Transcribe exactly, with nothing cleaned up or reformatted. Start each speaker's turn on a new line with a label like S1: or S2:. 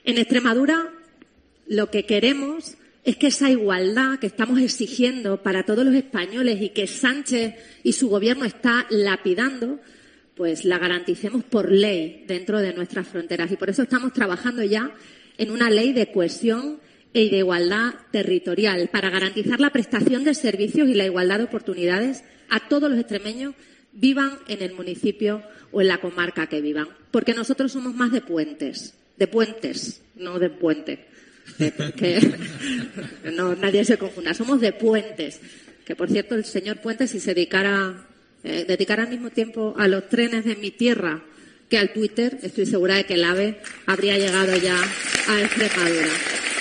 S1: En Extremadura lo que queremos es que esa igualdad que estamos exigiendo para todos los españoles y que Sánchez y su gobierno está lapidando, pues la garanticemos por ley dentro de nuestras fronteras. Y por eso estamos trabajando ya en una ley de cohesión y de igualdad territorial para garantizar la prestación de servicios y la igualdad de oportunidades a todos los extremeños, vivan en el municipio o en la comarca que vivan. Porque nosotros somos más de puentes, de puentes, no de puente. Que no, nadie se confunda. Somos de puentes. Que, por cierto, el señor Puente, si se dedicara, eh, dedicara al mismo tiempo a los trenes de mi tierra que al Twitter, estoy segura de que el AVE habría llegado ya a Extremadura.